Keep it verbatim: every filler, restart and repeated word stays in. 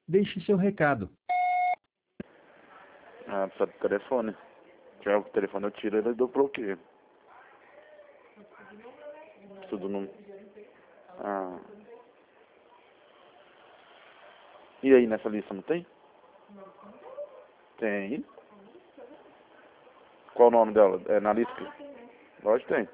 Deixe seu recado. Ah, precisa do telefone. Se tiver o telefone eu tiro ele do bloqueio. Tudo no... Ah. E aí, nessa lista não tem? Tem. Qual o nome dela? É na lista? Lógico que tem.